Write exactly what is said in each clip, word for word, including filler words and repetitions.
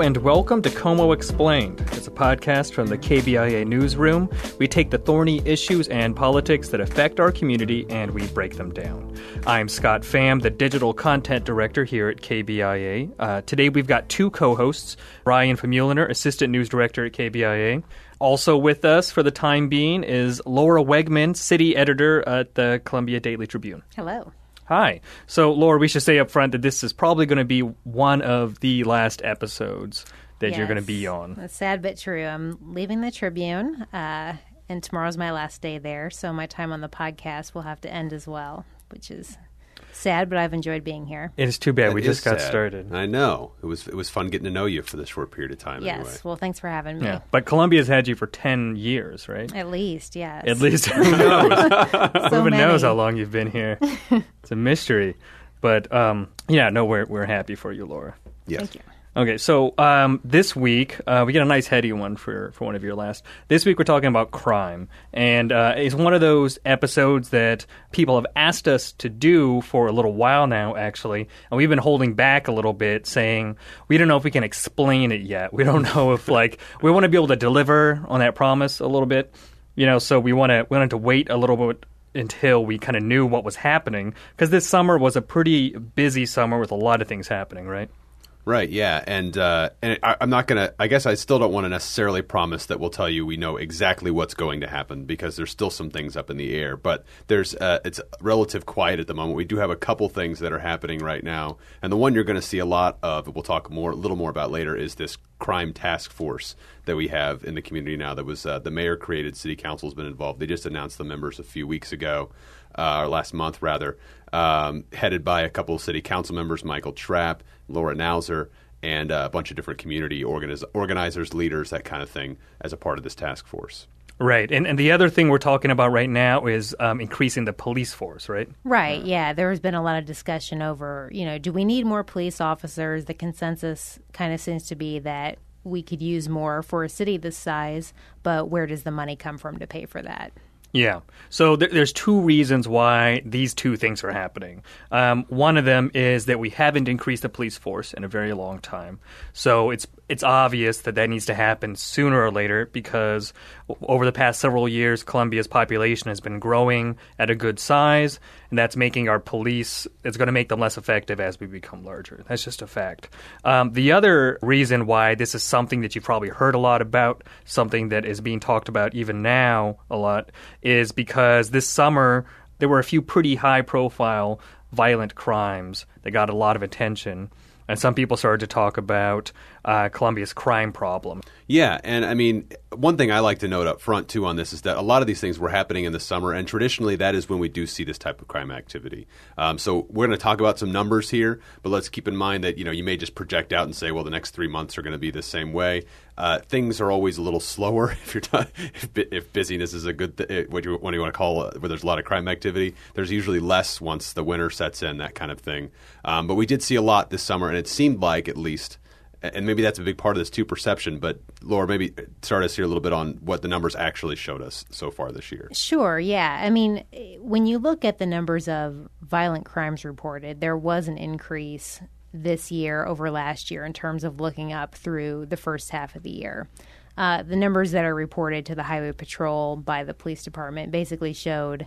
and welcome to Como Explained. It's a podcast from the K B I A newsroom. We take the thorny issues and politics that affect our community and we break them down. I'm Scott Pham, the digital content director here at K B I A. Uh, today we've got two co-hosts, Ryan Famuliner, assistant news director at K B I A. Also with us for the time being is Laura Wegman, city editor at the Columbia Daily Tribune. Hello. Hi. So, Laura, we should say up front that this is probably going to be one of the last episodes that yes. you're going to be on. That's sad but true. I'm leaving the Tribune, uh, and tomorrow's my last day there, so my time on the podcast will have to end as well, which is sad, but I've enjoyed being here. It is too bad. That we just got sad. started. I know. It was it was fun getting to know you for this short period of time. Yes. Anyway. Well, thanks for having me. Yeah. But Columbia's had you for ten years, right? At least, yes. At least. Who knows? So Who even many. knows how long you've been here? It's a mystery. But, um, yeah, no, we're, we're happy for you, Laura. Yes. Thank you. Okay, so um, this week, uh, we get a nice heady one for, for one of your last. This week we're talking about crime, and uh, it's one of those episodes that people have asked us to do for a little while now, actually, and we've been holding back a little bit, saying we don't know if we can explain it yet. We don't know if, like, we want to be able to deliver on that promise a little bit, you know, so we want to we wanted to wait a little bit until we kind of knew what was happening, because this summer was a pretty busy summer with a lot of things happening, right? Right, yeah, and uh, and I, I'm not going to – I guess I still don't want to necessarily promise that we'll tell you we know exactly what's going to happen, because there's still some things up in the air. But there's uh, it's relative quiet at the moment. We do have a couple things that are happening right now, and the one you're going to see a lot of, we'll talk more a little more about later, is this crime task force that we have in the community now that was uh, the mayor created. City council's been involved. They just announced the members a few weeks ago, uh, or last month rather, um, headed by a couple of city council members, Michael Trapp, Laura Nauser, and uh, a bunch of different community organiz- organizers, leaders, that kind of thing, as a part of this task force. Right. And and the other thing we're talking about right now is um, increasing the police force, right? Right, yeah. There has been a lot of discussion over, you know, do we need more police officers? The consensus kind of seems to be that we could use more for a city this size, but where does the money come from to pay for that? Yeah. So th- there's two reasons why these two things are happening. Um, one of them is that we haven't increased the police force in a very long time. So it's it's obvious that that needs to happen sooner or later, because w- over the past several years, Columbia's population has been growing at a good size, and that's making our police, it's going to make them less effective as we become larger. That's just a fact. Um, the other reason why this is something that you've probably heard a lot about, something that is being talked about even now a lot, is because this summer there were a few pretty high-profile violent crimes that got a lot of attention. And some people started to talk about uh, Columbia's crime problem. Yeah, and I mean, one thing I like to note up front, too, on this is that a lot of these things were happening in the summer, and traditionally that is when we do see this type of crime activity. Um, so we're going to talk about some numbers here, but let's keep in mind that, you know, you may just project out and say, well, the next three months are going to be the same way. Uh, things are always a little slower if you're t- if, if busyness is a good th- what you what do you want to call it, where there's a lot of crime activity. There's usually less once the winter sets in, that kind of thing. Um, but we did see a lot this summer, and it seemed like, at least, and maybe that's a big part of this too, perception. But Laura, maybe start us here a little bit on what the numbers actually showed us so far this year. Sure, yeah. I mean, when you look at the numbers of violent crimes reported, there was an increase this year over last year in terms of looking up through the first half of the year. Uh, the numbers that are reported to the Highway Patrol by the police department basically showed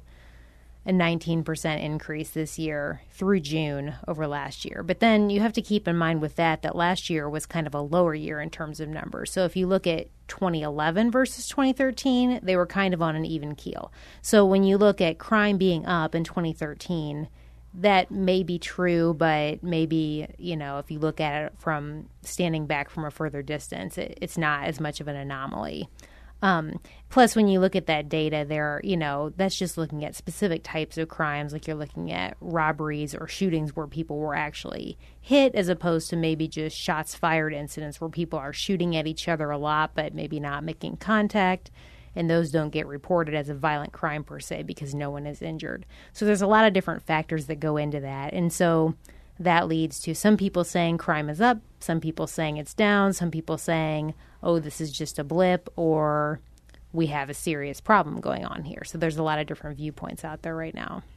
a nineteen percent increase this year through June over last year. But then you have to keep in mind with that that last year was kind of a lower year in terms of numbers. So if you look at twenty eleven versus twenty thirteen, they were kind of on an even keel. So when you look at crime being up in twenty thirteen, that may be true, but maybe, you know, if you look at it from standing back from a further distance, it, it's not as much of an anomaly. Um, plus, when you look at that data there, you know, that's just looking at specific types of crimes, like you're looking at robberies or shootings where people were actually hit, as opposed to maybe just shots fired incidents where people are shooting at each other a lot, but maybe not making contact. And those don't get reported as a violent crime per se because no one is injured. So there's a lot of different factors that go into that. And so that leads to some people saying crime is up, some people saying it's down, some people saying, oh, this is just a blip, or we have a serious problem going on here. So there's a lot of different viewpoints out there right now.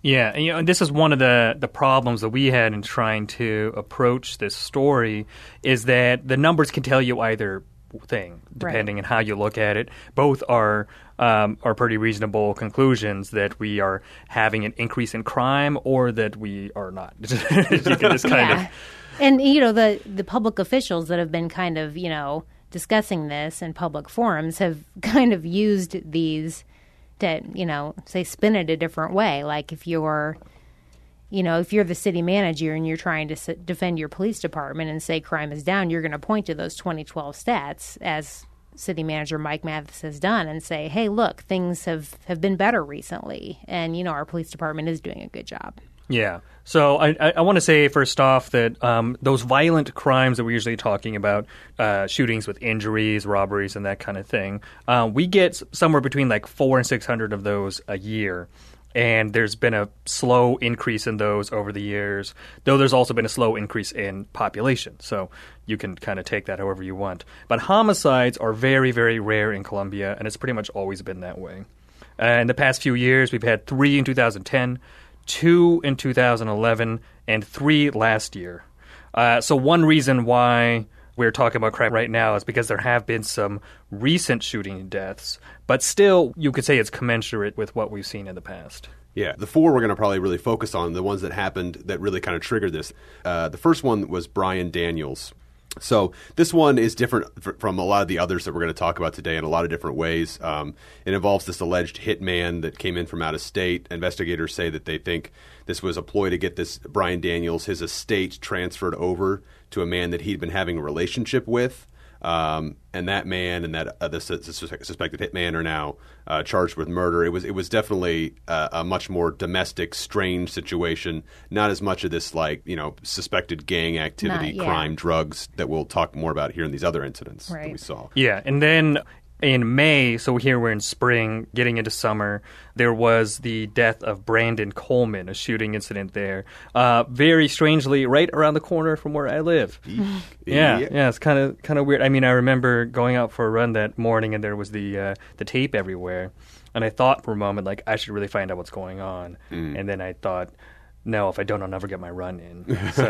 Yeah, and, you know, and this is one of the, the problems that we had in trying to approach this story is that the numbers can tell you either thing, depending right. on how you look at it. Both are um, are pretty reasonable conclusions that we are having an increase in crime or that we are not. You can just kind yeah. of... And, you know, the, the public officials that have been kind of, you know, discussing this in public forums have kind of used these to, you know, say spin it a different way. Like if you're, you know, if you're the city manager and you're trying to s- defend your police department and say crime is down, you're going to point to those twenty twelve stats, as city manager Mike Mathis has done, and say, hey, look, things have, have been better recently. And, you know, our police department is doing a good job. Yeah. So I, I, I want to say first off that um, those violent crimes that we're usually talking about, uh, shootings with injuries, robberies, and that kind of thing, uh, we get somewhere between like four and six hundred of those a year. And there's been a slow increase in those over the years, though there's also been a slow increase in population. So you can kind of take that however you want. But homicides are very, very rare in Colombia, and it's pretty much always been that way. Uh, in the past few years, we've had three in two thousand ten, two in two thousand eleven, and three last year. Uh, so one reason why we're talking about crime right now is because there have been some recent shooting deaths, but still you could say it's commensurate with what we've seen in the past. Yeah, the four we're going to probably really focus on, the ones that happened that really kind of triggered this. Uh, the first one was Brian Daniels. So this one is different f- from a lot of the others that we're going to talk about today in a lot of different ways. Um, it involves this alleged hitman that came in from out of state. Investigators say that they think this was a ploy to get this Brian Daniels, his estate, transferred over to a man that he'd been having a relationship with. Um, and that man and that uh, the su- suspected hitman are now uh, charged with murder. It was it was definitely uh, a much more domestic, strange situation. Not as much of this like you know suspected gang activity, Not, yeah. crime, drugs that we'll talk more about here in these other incidents Right. that we saw. Yeah, and then in May, so here we're in spring, getting into summer, there was the death of Brandon Coleman, a shooting incident there. Uh, very strangely, right around the corner from where I live. yeah, yeah, yeah, it's kind of kind of weird. I mean, I remember going out for a run that morning, and there was the uh, the tape everywhere, and I thought for a moment, like, I should really find out what's going on. Mm. And then I thought, no, if I don't, I'll never get my run in. So,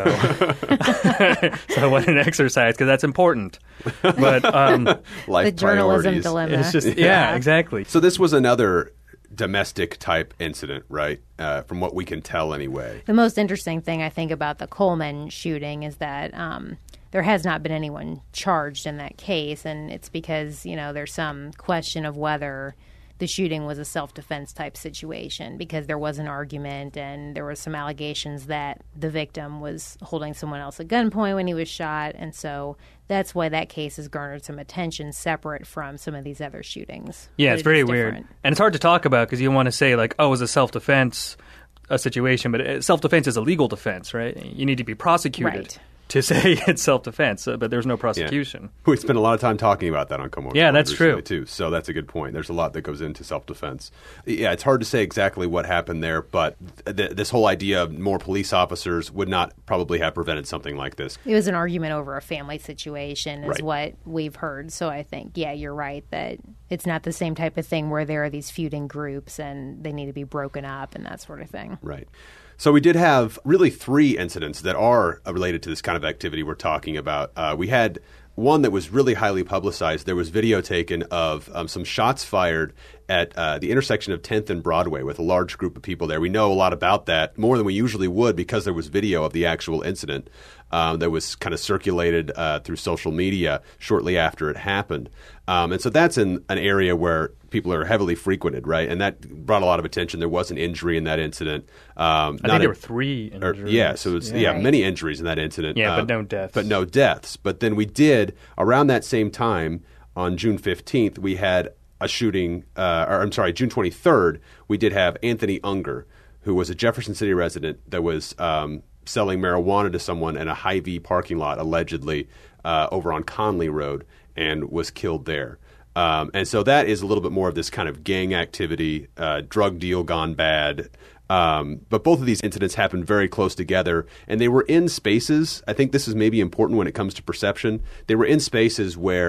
so I went and exercised because that's important. But um, life the journalism priorities. dilemma. It's just, yeah, Yeah. exactly. So this was another domestic type incident, right? Uh, from what we can tell, anyway. The most interesting thing I think about the Coleman shooting is that um, there has not been anyone charged in that case, and it's because you know there's some question of whether the shooting was a self-defense type situation because there was an argument and there were some allegations that the victim was holding someone else at gunpoint when he was shot. And so that's why that case has garnered some attention separate from some of these other shootings. Yeah, But it's it very is weird. different. And it's hard to talk about because you want to say, like, oh, it was a self-defense a situation, but self-defense is a legal defense, right? You need to be prosecuted. Right. To say it's self-defense, uh, but there's no prosecution. Yeah. We spent a lot of time talking about that on Como. Yeah, that's true. Too, so that's a good point. There's a lot that goes into self-defense. Yeah, it's hard to say exactly what happened there, but th- this whole idea of more police officers would not probably have prevented something like this. It was an argument over a family situation is Right. what we've heard. So I think, yeah, you're right that it's not the same type of thing where there are these feuding groups and they need to be broken up and that sort of thing. Right. So we did have really three incidents that are related to this kind of activity we're talking about. Uh, we had one that was really highly publicized. There was video taken of um, some shots fired at uh, the intersection of tenth and Broadway with a large group of people there. We know a lot about that, more than we usually would, because there was video of the actual incident um, that was kind of circulated uh, through social media shortly after it happened. Um, and so that's in an area where people are heavily frequented, right? And that brought a lot of attention. There was an injury in that incident. Um, I think there were three injuries. Or, yeah, so it's, yeah, Yeah. many injuries in that incident. Yeah, uh, but no deaths. But no deaths. But then we did, around that same time, on June fifteenth, we had a shooting, uh, or I'm sorry, June twenty-third, we did have Anthony Unger, who was a Jefferson City resident that was um, selling marijuana to someone in a Hy-Vee parking lot, allegedly, uh, over on Conley Road, and was killed there. Um, and so that is a little bit more of this kind of gang activity, uh, drug deal gone bad. Um, but both of these incidents happened very close together, and they were in spaces. I think this is maybe important when it comes to perception. They were in spaces where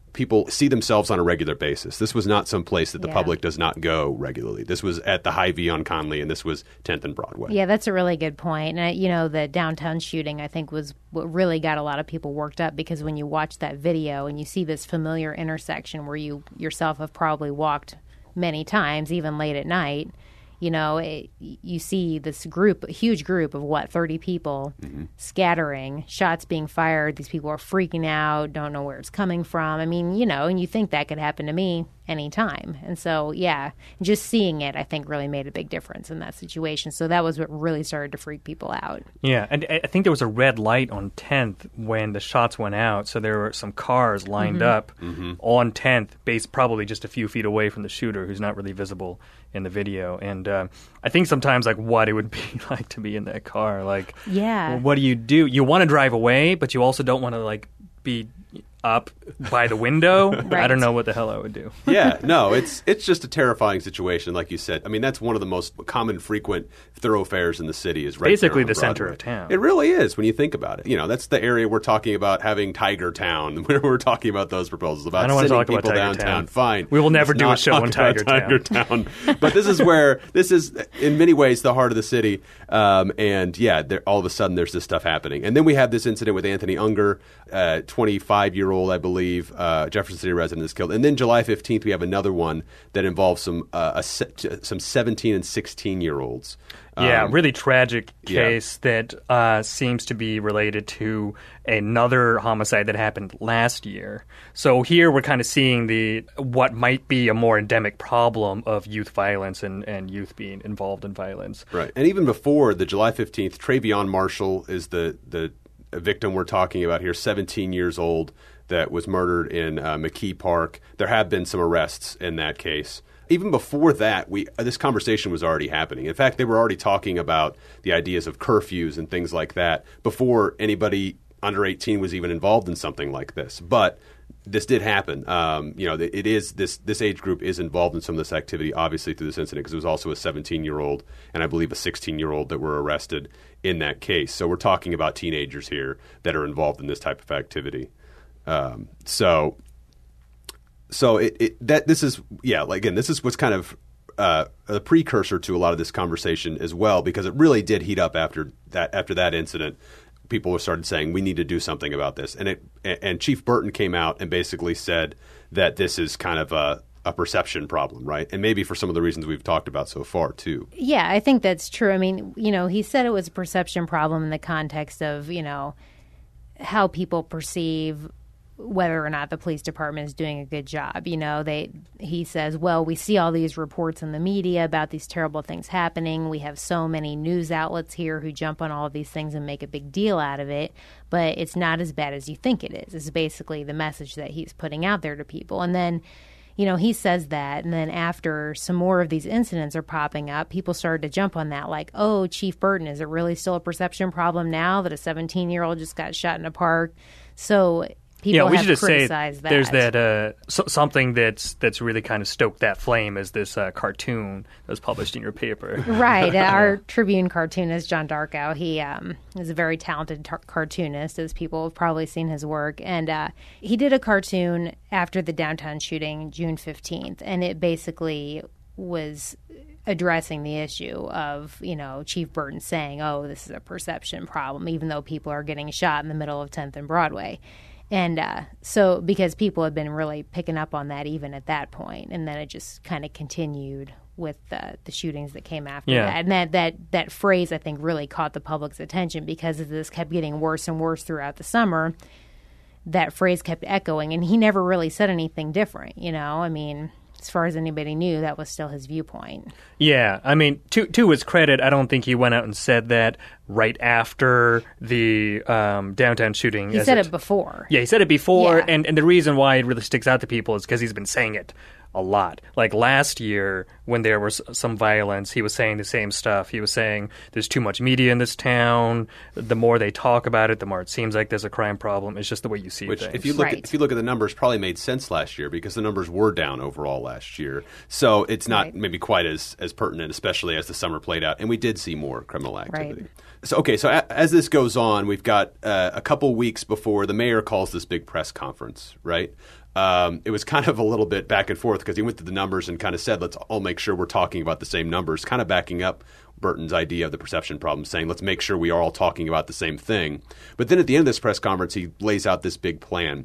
people see themselves on a regular basis. This was not some place that the Yeah. public does not go regularly. This was at the Hy-Vee on Conley, and this was tenth and Broadway. Yeah, that's a really good point. And, I, you know, the downtown shooting, I think, was what really got a lot of people worked up, because when you watch that video and you see this familiar intersection where you yourself have probably walked many times, even late at night, you know, it, you see this group, a huge group of, what, thirty people mm-hmm. scattering, shots being fired. These people are freaking out, don't know where it's coming from. I mean, you know, and you think that could happen to me anytime. And so, yeah, just seeing it, I think, really made a big difference in that situation. So that was what really started to freak people out. Yeah, and I think there was a red light on tenth when the shots went out. So there were some cars lined Mm-hmm. up mm-hmm. on tenth, based probably just a few feet away from the shooter, who's not really visible in the video. And uh, I think sometimes, like, what it would be like to be in that car. Like, Yeah. well, what do you do? You want to drive away, but you also don't want to, like, be up by the window. I Right. don't know what the hell I would do. Yeah, no, it's it's just a terrifying situation, like you said. I mean, that's one of the most common, frequent thoroughfares in the city. Is right Basically there on the center Broadway. of town. It really is when you think about it. You know, that's the area we're talking about having Tiger Town. Where we're talking about those proposals about I don't want to sending talk about people Tiger downtown. Town. Fine, We will never Let's do a not show talk on about Tiger Tiger Town. But this is where this is in many ways the heart of the city. Um, and yeah, there, all of a sudden there's this stuff happening, and then we have this incident with Anthony Unger, uh, twenty-five year old, I believe, uh, Jefferson City resident is killed, and then July fifteenth we have another one that involves some uh, a se- some seventeen and sixteen year olds. Yeah, Um, really tragic yeah. case that uh, seems to be related to another homicide that happened last year. So here we're kind of seeing the what might be a more endemic problem of youth violence and, and youth being involved in violence. Right, and even before the July fifteenth, Travion Marshall is the the victim we're talking about here, seventeen years old, that was murdered in uh, McKee Park. There have been some arrests in that case. Even before that, we uh, this conversation was already happening. In fact, they were already talking about the ideas of curfews and things like that before anybody under eighteen was even involved in something like this. But this did happen. Um, you know, it is this this age group is involved in some of this activity, obviously through this incident, because it was also a seventeen-year-old and I believe a sixteen-year-old that were arrested in that case. So we're talking about teenagers here that are involved in this type of activity. Um, so. So it, it that this is yeah like, again this is what's kind of uh, a precursor to a lot of this conversation as well, because it really did heat up after that after that incident. People started saying we need to do something about this, and it and Chief Burton came out and basically said that this is kind of a, a perception problem, right? And maybe for some of the reasons we've talked about so far too. Yeah, I think that's true. I mean, you know, he said it was a perception problem in the context of, you know, how people perceive whether or not the police department is doing a good job. You know, they he says, well, we see all these reports in the media about these terrible things happening. We have so many news outlets here who jump on all of these things and make a big deal out of it, but it's not as bad as you think it is. It's basically the message that he's putting out there to people. And then, you know, he says that, and then after some more of these incidents are popping up, people started to jump on that, like, oh, Chief Burton, is it really still a perception problem now that a seventeen-year-old just got shot in a park? So people yeah, we have should just say criticized that. there's that uh, so, something that's that's really kind of stoked that flame is this uh, cartoon that was published in your paper. Right. Our Tribune cartoonist, John Darkow, he um, is a very talented tar- cartoonist, as people have probably seen his work. And uh, he did a cartoon after the downtown shooting, June fifteenth, and it basically was addressing the issue of, you know, Chief Burton saying, oh, this is a perception problem, even though people are getting shot in the middle of tenth and Broadway. And uh, so because people had been really picking up on that even at that point, and then it just kind of continued with uh, the shootings that came after Yeah. that. And that, that, that phrase, I think, really caught the public's attention because as this kept getting worse and worse throughout the summer, that phrase kept echoing. And he never really said anything different, you know? I mean, as far as anybody knew, that was still his viewpoint. Yeah, I mean, to to his credit, I don't think he went out and said that right after the um, downtown shooting. He as said it before. Yeah, he said it before, Yeah. and, and the reason why it really sticks out to people is because he's been saying it a lot. Like last year, when there was some violence, he was saying the same stuff. He was saying there's too much media in this town. The more they talk about it, the more it seems like there's a crime problem. It's just the way you see Which, things. if you look Right. at, if you look at the numbers, probably made sense last year because the numbers were down overall last year. So it's not Right. maybe quite as, as pertinent, especially as the summer played out, and we did see more criminal activity. Right. So okay, so a, as this goes on, we've got uh, a couple weeks before the mayor calls this big press conference, right? um, it was kind of a little bit back and forth because he went through the numbers and kind of said, let's all make sure we're talking about the same numbers, kind of backing up Burton's idea of the perception problem, saying let's make sure we are all talking about the same thing. But then at the end of this press conference, he lays out this big plan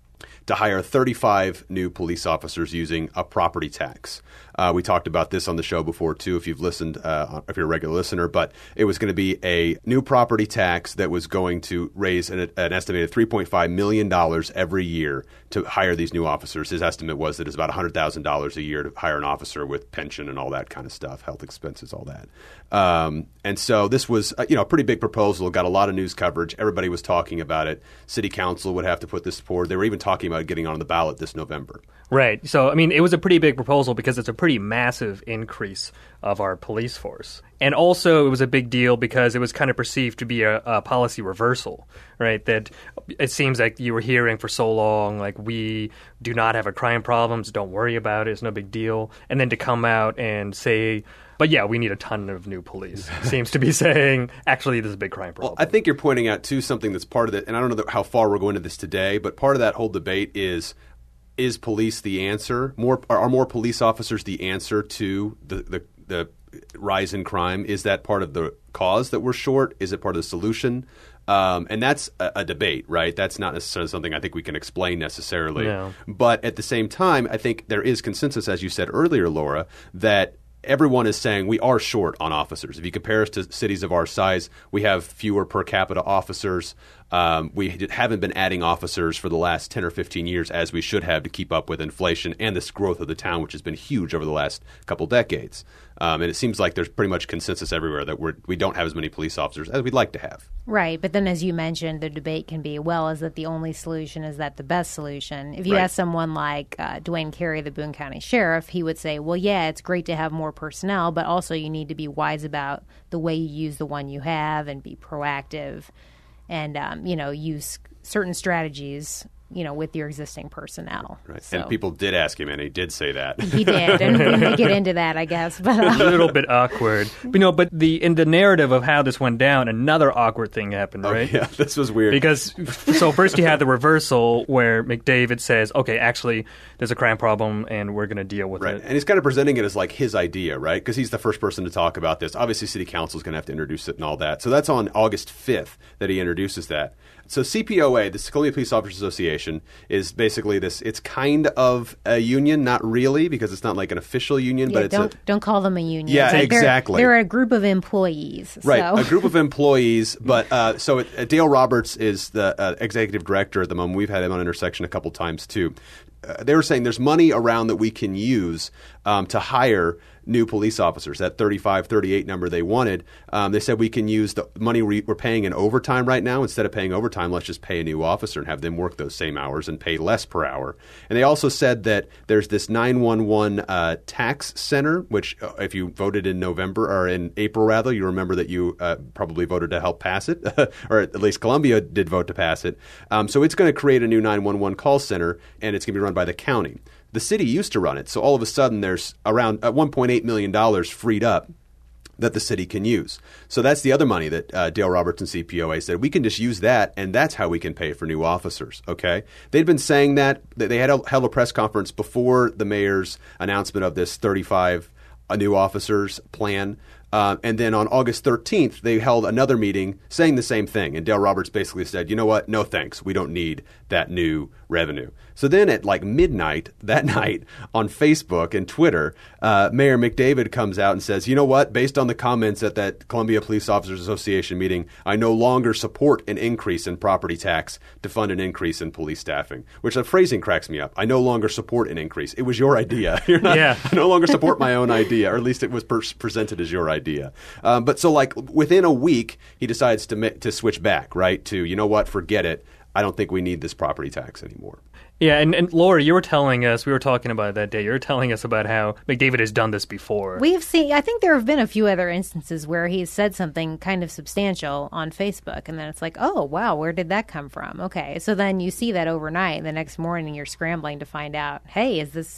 to hire thirty-five new police officers using a property tax. Uh, we talked about this on the show before, too, if you've listened, uh, if you're a regular listener. But it was going to be a new property tax that was going to raise an, an estimated three point five million dollars every year to hire these new officers. His estimate was that it's about one hundred thousand dollars a year to hire an officer with pension and all that kind of stuff, health expenses, all that. Um, and so this was uh, you know, a pretty big proposal, got a lot of news coverage. Everybody was talking about it. City Council would have to put this forward. They were even talking about getting on the ballot this November. Right. So, I mean, it was a pretty big proposal because it's a pretty massive increase of our police force. And also, it was a big deal because it was kind of perceived to be a, a policy reversal, right? That it seems like you were hearing for so long, like, we do not have a crime problem, so don't worry about it, it's no big deal. And then to come out and say, but yeah, we need a ton of new police, seems to be saying, actually, this is a big crime problem. Well, I think you're pointing out, too, something that's part of it, and I don't know how far we're going into this today, but part of that whole debate is, is police the answer? More are, are more police officers the answer to the, the the rise in crime? Is that part of the cause that we're short? Is it part of the solution? Um, and that's a, a debate, right? That's not necessarily something I think we can explain necessarily. No. But at the same time, I think there is consensus, as you said earlier, Laura, that everyone is saying we are short on officers. If you compare us to cities of our size, we have fewer per capita officers. Um, we haven't been adding officers for the last ten or fifteen years as we should have to keep up with inflation and this growth of the town, which has been huge over the last couple decades. Um, and it seems like there's pretty much consensus everywhere that we're, we don't have as many police officers as we'd like to have. Right. But then, as you mentioned, the debate can be, well, is that the only solution? Is that the best solution? If you Right. ask someone like uh, Dwayne Carey, the Boone County Sheriff, he would say, well, yeah, it's great to have more personnel, but also you need to be wise about the way you use the one you have and be proactive and, um, you know, use certain strategies, you know, with your existing personnel. Right. So, And people did ask him, and he did say that. he did, and we may get into that, I guess. But a uh, little bit awkward. But, you know, but the in the narrative of how this went down, another awkward thing happened, Oh, right? yeah, this was weird. Because, so first you had the reversal where McDavid says, okay, actually, there's a crime problem and we're going to deal with Right. it. And he's kind of presenting it as like his idea, right? Because he's the first person to talk about this. Obviously, City Council is going to have to introduce it and all that. So that's on August fifth that he introduces that. So C P O A, the Columbia Police Officers Association, is basically this. It's kind of a union, not really, because it's not like an official union, yeah, but it's don't a, don't call them a union. Yeah, It's like they're- exactly. They're, a group of employees. Right, So. a group of employees. But uh, so it, uh, Dale Roberts is the uh, executive director at the moment. We've had him on Intersection a couple times too. Uh, they were saying there's money around that we can use um, to hire new police officers, that thirty-five, thirty-eight number they wanted. Um, they said we can use the money we, we're paying in overtime right now. Instead of paying overtime, let's just pay a new officer and have them work those same hours and pay less per hour. And they also said that there's this nine one one uh, tax center, which uh, if you voted in November or in April, rather, you remember that you uh, probably voted to help pass it, or at least Columbia did vote to pass it. Um, so it's going to create a new nine one one call center, and it's going to be run by the county. The city used to run it, so all of a sudden there's around uh, one point eight million dollars freed up that the city can use. So that's the other money that uh, Dale Roberts and C P O A said, we can just use that, and that's how we can pay for new officers, okay? They'd been saying that. They had a, held a press conference before the mayor's announcement of this thirty-five uh, new officers plan. Uh, and then on August thirteenth, they held another meeting saying the same thing. And Dale Roberts basically said, you know what? No thanks. We don't need that new revenue. So then at like midnight that night on Facebook and Twitter, uh, Mayor McDavid comes out and says, you know what? Based on the comments at that Columbia Police Officers Association meeting, I no longer support an increase in property tax to fund an increase in police staffing, which the phrasing cracks me up. I no longer support an increase. It was your idea. You're not, Yeah. I no longer support my own idea, or at least it was per- presented as your idea. Um, but so like within a week, he decides to, ma- to switch back, right, to, you know what, forget it. I don't think we need this property tax anymore. Yeah, and, and Laura, you were telling us, we were talking about it that day, you were telling us about how McDavid has done this before. We've seen, I think there have been a few other instances where he's said something kind of substantial on Facebook, and then it's like, oh, wow, where did that come from? Okay, so then you see that overnight, and the next morning you're scrambling to find out, hey, is this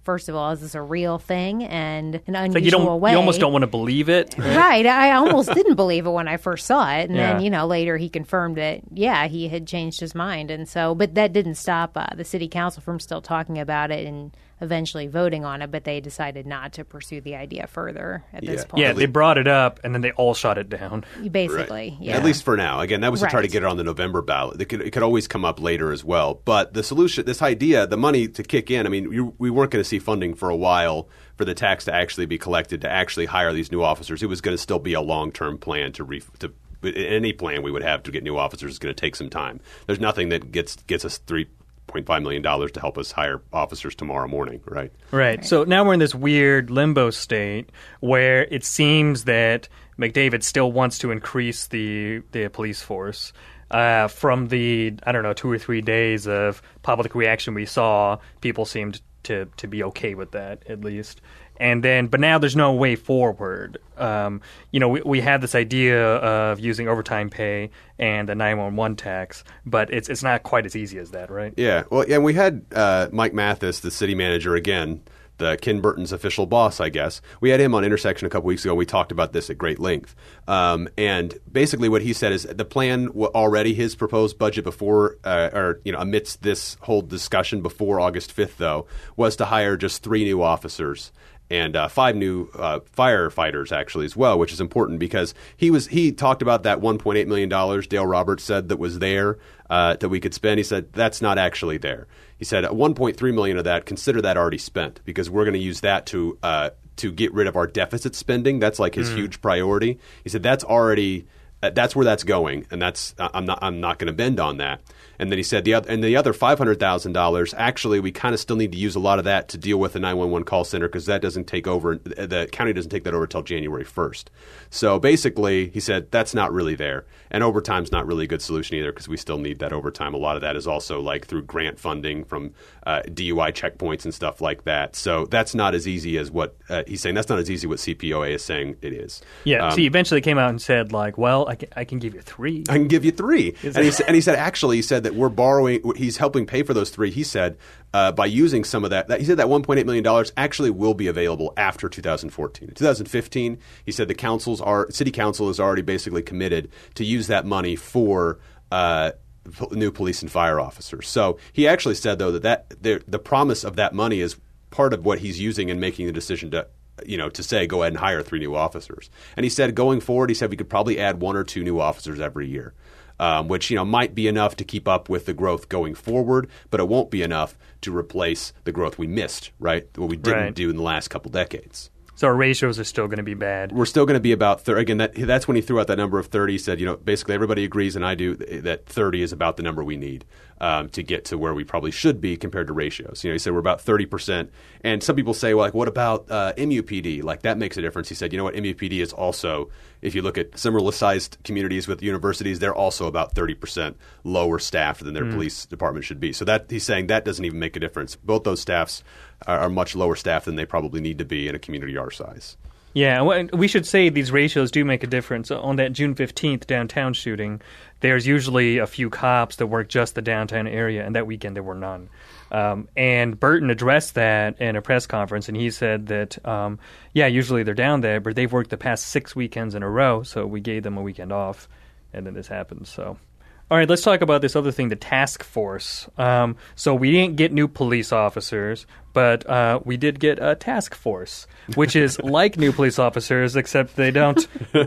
first of all, is this a real thing and an unusual Like you don't, way? you almost don't want to believe it. Right. I almost didn't believe it when I first saw it. And Yeah. then, you know, later he confirmed that, yeah, he had changed his mind. And so, but that didn't stop uh, the city council from still talking about it and eventually voting on it, but they decided not to pursue the idea further at this Yeah. point. Yeah, they brought it up, and then they all shot it down. Basically, Right. yeah. At least for now. Again, that was to try to Right. get it on the November ballot. It could, it could always come up later as well. But the solution, this idea, the money to kick in, I mean, you, we weren't going to see funding for a while for the tax to actually be collected to actually hire these new officers. It was going to still be a long-term plan to re, to any plan we would have to get new officers is going to take some time. There's nothing that gets gets us three point five million dollars to help us hire officers tomorrow morning, right? Right. So now we're in this weird limbo state where it seems that McDavid still wants to increase the the police force. Uh, from the, I don't know, two or three days of public reaction we saw, people seemed to, to be okay with that, at least. And then, but now there's no way forward. Um, you know, we, we had this idea of using overtime pay and the nine one one tax, but it's it's not quite as easy as that, right? Yeah. Well, yeah, and we had uh, Mike Mathis, the city manager, again, the Ken Burton's official boss, I guess. We had him on Intersection a couple weeks ago. We talked about this at great length. Um, and basically what he said is the plan w- already, his proposed budget before, uh, or, you know, amidst this whole discussion before August fifth, though, was to hire just three new officers and uh, five new uh, firefighters, actually, as well, which is important because he was he talked about that one point eight million dollars Dale Roberts said that was there uh, that we could spend. He said that's not actually there. He said one point three million dollars of that, consider that already spent because we're going to use that to uh, to get rid of our deficit spending. That's like his mm. huge priority. He said that's already uh, that's where that's going, and that's I'm not I'm not going to bend on that. And then he said the other and the other five hundred thousand dollars. Actually, we kind of still need to use a lot of that to deal with the nine one one call center because that doesn't take over. The county doesn't take that over until January first. So basically, he said that's not really there, and overtime's not really a good solution either because we still need that overtime. A lot of that is also like through grant funding from uh, D U I checkpoints and stuff like that. So that's not as easy as what uh, he's saying. That's not as easy what C P O A is saying it is. Yeah. Um, so he eventually came out and said like, well, I can, I can give you three. I can give you three. And he, and he said, actually, he said that we're borrowing, he's helping pay for those three. He said, uh, by using some of that, that, he said that one point eight million dollars actually will be available after two thousand fourteen. In two thousand fifteen, he said the councils are, city council is already basically committed to use that money for uh, new police and fire officers. So he actually said, though, that, that the, the promise of that money is part of what he's using in making the decision to you know, to say, go ahead and hire three new officers. And he said going forward, he said we could probably add one or two new officers every year, um, which, you know, might be enough to keep up with the growth going forward, but it won't be enough to replace the growth we missed, right? What we didn't right. do in the last couple decades. So our ratios are still going to be bad. We're still going to be about thirty. Again, that, that's when he threw out that number of thirty. He said, you know, basically everybody agrees, and I do, that thirty is about the number we need um, to get to where we probably should be compared to ratios. You know, he said we're about thirty percent. And some people say, well, like, what about uh, M U P D? Like, that makes a difference. He said, you know what, M U P D is also, if you look at similar-sized communities with universities, they're also about thirty percent lower staffed than their mm. police department should be. So that he's saying that doesn't even make a difference. Both those staffs are, are much lower staffed than they probably need to be in a community our size. Yeah, we should say these ratios do make a difference. On that June fifteenth downtown shooting, there's usually a few cops that work just the downtown area, and that weekend there were none. Um, and Burton addressed that in a press conference, and he said that, um, yeah, usually they're down there, but they've worked the past six weekends in a row, so we gave them a weekend off, and then this happened, so... All right, let's talk about this other thing, the task force. Um, so we didn't get new police officers, but uh, we did get a task force, which is like new police officers, except they don't d-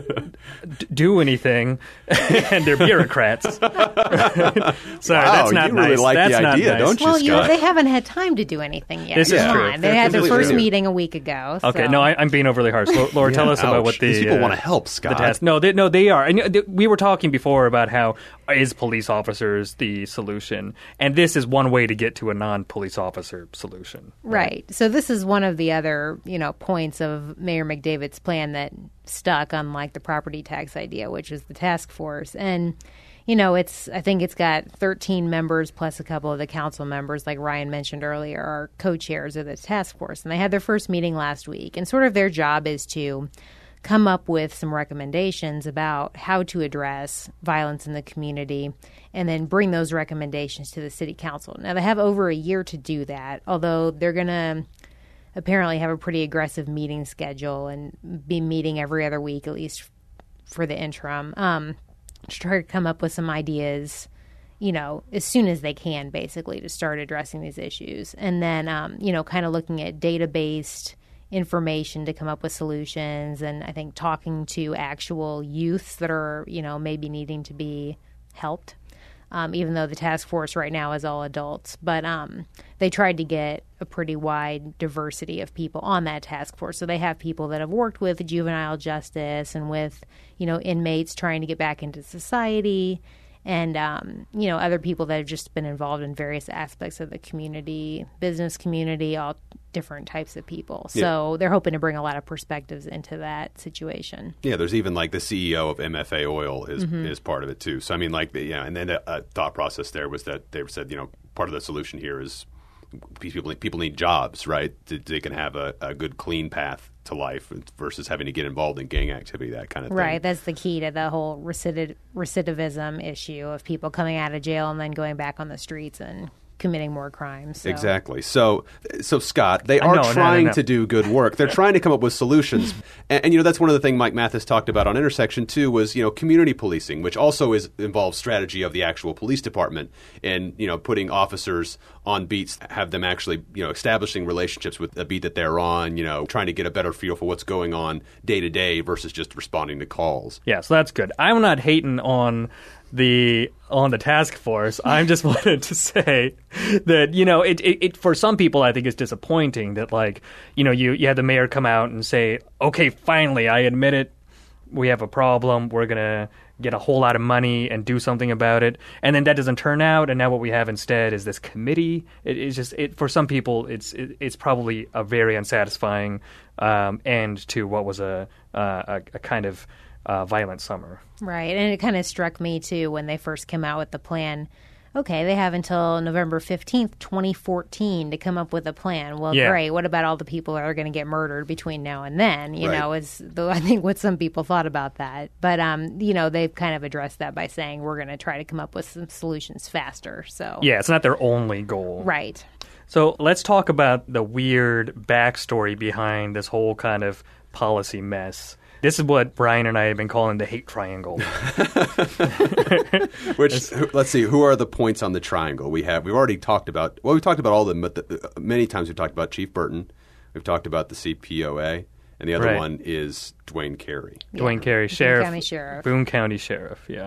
do anything, and they're bureaucrats. Sorry, wow, that's not you nice. really like that's the not idea, nice. don't you, well, you, Scott? they haven't had time to do anything yet. This is Come true. on. They had their Completely first true. meeting a week ago. Okay, so. no, I, I'm being overly harsh. Laura, Yeah, tell us about ouch. what the These people uh, want to help, Scott. The task. No, they, no, they are. And you know, th- we were talking before about how is police officers the solution, and this is one way to get to a non-police officer solution. Right. right. So this is one of the other, you know, points of Mayor McDavid's plan that stuck, unlike the property tax idea, which is the task force. And, you know, it's I think it's got thirteen members plus a couple of the council members, like Ryan mentioned earlier, are co-chairs of the task force. And they had their first meeting last week. And sort of their job is to come up with some recommendations about how to address violence in the community and then bring those recommendations to the city council. Now, they have over a year to do that, although they're going to apparently have a pretty aggressive meeting schedule and be meeting every other week, at least for the interim, um, to try to come up with some ideas, you know, as soon as they can, basically, to start addressing these issues. And then, um, you know, kind of looking at data-based information to come up with solutions, and I think talking to actual youths that are, you know, maybe needing to be helped. Um, even though the task force right now is all adults. But um, they tried to get a pretty wide diversity of people on that task force. So they have people that have worked with juvenile justice and with, you know, inmates trying to get back into society, and, um, you know, other people that have just been involved in various aspects of the community, business community, all different types of people. So yeah. They're hoping to bring a lot of perspectives into that situation. Yeah, there's even like the C E O of M F A Oil is mm-hmm. is part of it too. So I mean, like, the, yeah, and then a, a thought process there was that they said, you know, part of the solution here is people people need jobs, right? They can have a, a good, clean path to life versus having to get involved in gang activity, that kind of thing. Right. That's the key to the whole recidiv- recidivism issue of people coming out of jail and then going back on the streets and committing more crimes. So. Exactly. So, so Scott, they are know, trying no, no, no. to do good work. They're trying to come up with solutions. And, and, you know, that's one of the things Mike Mathis talked about on Intersection, too, was, you know, community policing, which also is involves strategy of the actual police department and, you know, putting officers on beats, have them actually, you know, establishing relationships with a beat that they're on, you know, trying to get a better feel for what's going on day to day versus just responding to calls. Yeah, so that's good. I'm not hating on the on the task force. I just wanted to say that, you know, it, it, it for some people I think it's disappointing that, like, you know, you, you had the mayor come out and say, okay, finally, I admit it, we have a problem, we're going to get a whole lot of money and do something about it, and then that doesn't turn out, and now what we have instead is this committee. It is just, it, for some people, it's it, it's probably a very unsatisfying um, end to what was a, uh, a, a kind of Uh, violent summer. Right. And it kind of struck me, too, when they first came out with the plan. Okay, they have until November fifteenth, twenty fourteen to come up with a plan. Well, yeah. great. What about all the people that are going to get murdered between now and then? You right. know, is the, I think what some people thought about that. But, um, you know, they've kind of addressed that by saying we're going to try to come up with some solutions faster. So yeah, it's not their only goal. Right. So let's talk about the weird backstory behind this whole kind of policy mess. This is what Brian and I have been calling the hate triangle. Which, let's see, who are the points on the triangle? We have, we've already talked about, well, we've talked about all of them, but the, uh, many times we've talked about Chief Burton. We've talked about the C P O A. And the other right. one is Dwayne Carey. Dwayne yeah. Carey, Sheriff. Boone County Sheriff. Boone County Sheriff, yeah.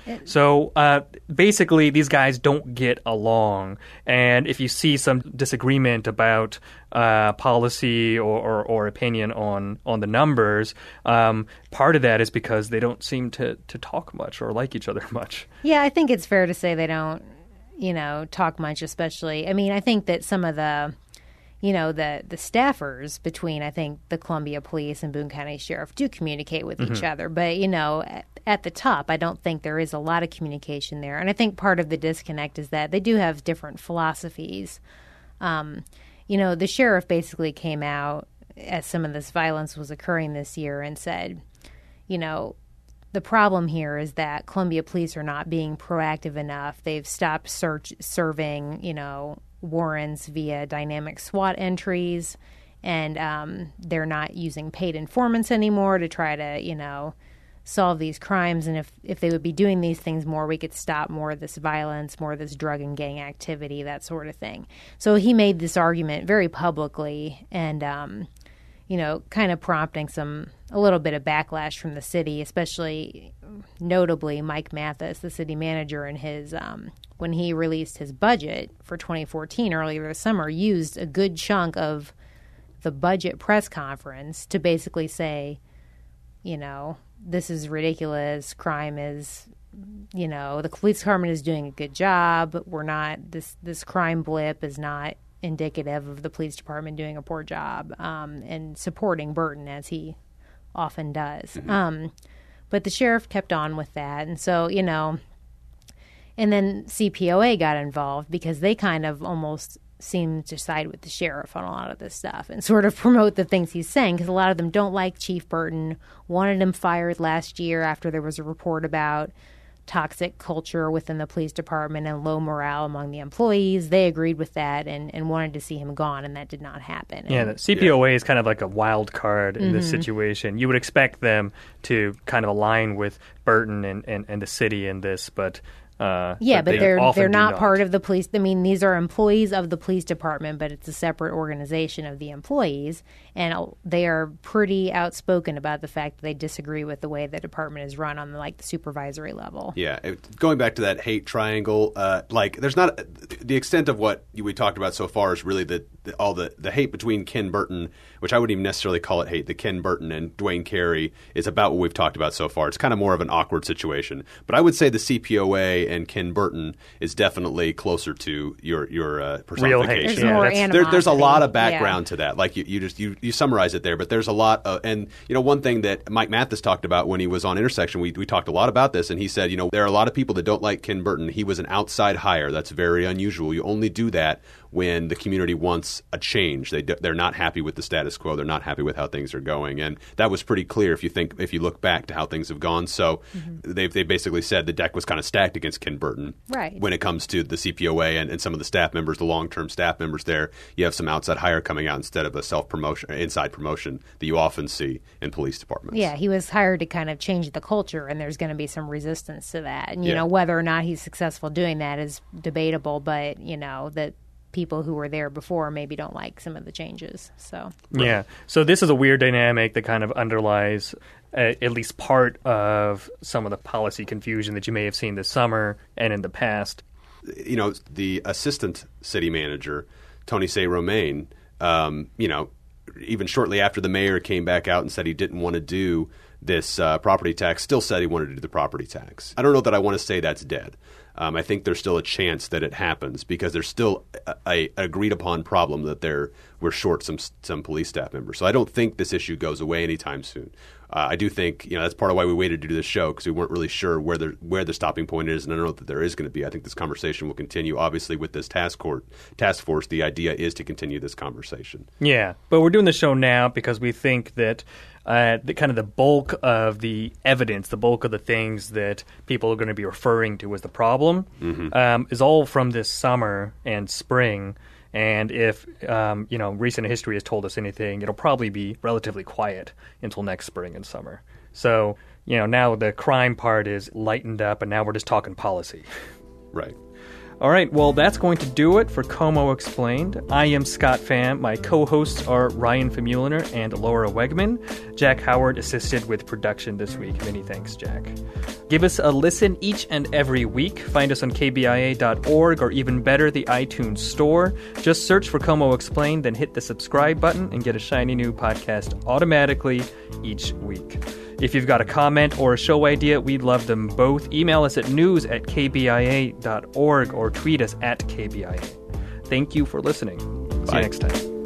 So uh, basically, these guys don't get along, and if you see some disagreement about uh, policy or, or, or opinion on, on the numbers, um, part of that is because they don't seem to, to talk much or like each other much. Yeah, I think it's fair to say they don't, you know, talk much, especially. I mean, I think that some of the, you know, the, the staffers between, I think, the Columbia Police and Boone County Sheriff do communicate with mm-hmm. each other. But, you know, at, at the top, I don't think there is a lot of communication there. And I think part of the disconnect is that they do have different philosophies. Um, you know, the sheriff basically came out as some of this violence was occurring this year and said, you know, the problem here is that Columbia Police are not being proactive enough. They've stopped search serving, you know, warrants via dynamic SWAT entries, and um, they're not using paid informants anymore to try to, you know, solve these crimes. And if, if they would be doing these things more, we could stop more of this violence, more of this drug and gang activity, that sort of thing. So he made this argument very publicly and, um, you know, kind of prompting some, a little bit of backlash from the city, especially notably Mike Mathis, the city manager, in his, um, when he released his budget for twenty fourteen earlier this summer, used a good chunk of the budget press conference to basically say, you know, this is ridiculous. Crime is, you know, the police department is doing a good job. We're not, this, this crime blip is not indicative of the police department doing a poor job, um, and supporting Burton as he often does. Mm-hmm. Um, but the sheriff kept on with that. And so, you know, and then C P O A got involved because they kind of almost seem to side with the sheriff on a lot of this stuff and sort of promote the things he's saying, because a lot of them don't like Chief Burton, wanted him fired last year after there was a report about toxic culture within the police department and low morale among the employees. They agreed with that and, and wanted to see him gone, and that did not happen. Yeah, and, the C P O A yeah. is kind of like a wild card in mm-hmm. this situation. You would expect them to kind of align with Burton and, and, and the city in this, but... Uh, yeah, but, but they they're they're not, not part of the police. I mean, these are employees of the police department, but it's a separate organization of the employees, and they are pretty outspoken about the fact that they disagree with the way the department is run on the, like the supervisory level. Yeah, it, going back to that hate triangle, uh, like there's not the extent of what we talked about so far is really the, the all the the hate between Ken Burton, which I wouldn't even necessarily call it hate. The Ken Burton and Dwayne Carey is about what we've talked about so far. It's kind of more of an awkward situation, but I would say the C P O A and Ken Burton is definitely closer to your your uh, personification. There's more yeah, there, there's a lot of background yeah. to that. Like you, you just you, you summarize it there, but there's a lot of, and you know, one thing that Mike Mathis talked about when he was on Intersection, we we talked a lot about this, and he said, you know, there are a lot of people that don't like Ken Burton. He was an outside hire. That's very unusual. You only do that when the community wants a change. They they're not happy with the status quo. They're not happy with how things are going, and that was pretty clear if you think if you look back to how things have gone. So mm-hmm. they they basically said the deck was kind of stacked against Ken Burton. Right. When it comes to the C P O A and, and some of the staff members, the long-term staff members there, you have some outside hire coming out instead of a self-promotion, inside promotion that you often see in police departments. Yeah, he was hired to kind of change the culture, and there's going to be some resistance to that. And, you yeah. know, whether or not he's successful doing that is debatable, but, you know, that people who were there before maybe don't like some of the changes. So yeah, so this is a weird dynamic that kind of underlies uh, at least part of some of the policy confusion that you may have seen this summer and in the past. You know, the assistant city manager, Tony Say Romaine, um, you know, even shortly after the mayor came back out and said he didn't want to do this uh, property tax, still said he wanted to do the property tax. I don't know that I want to say that's dead. Um, I think there's still a chance that it happens because there's still a, a agreed upon problem that there we're short some some police staff members. So I don't think this issue goes away anytime soon. Uh, I do think, you know, that's part of why we waited to do this show, because we weren't really sure where the where the stopping point is, and I don't know that there is going to be. I think this conversation will continue. Obviously, with this task court task force, the idea is to continue this conversation. Yeah, but we're doing the show now because we think that uh, the kind of the bulk of the evidence, the bulk of the things that people are going to be referring to as the problem, mm-hmm. um, is all from this summer and spring. And if um, you know, recent history has told us anything, it'll probably be relatively quiet until next spring and summer. So, you know, now the crime part is lightened up, and now we're just talking policy. Right. All right, well, that's going to do it for Como Explained. I am Scott Pham. My co-hosts are Ryan Famuliner and Laura Wegman. Jack Howard assisted with production this week. Many thanks, Jack. Give us a listen each and every week. Find us on K B I A dot org, or even better, the iTunes Store. Just search for Como Explained, then hit the subscribe button and get a shiny new podcast automatically each week. If you've got a comment or a show idea, we'd love them both. Email us at news at K B I A dot org or tweet us at K B I A. Thank you for listening. Bye. See you next time.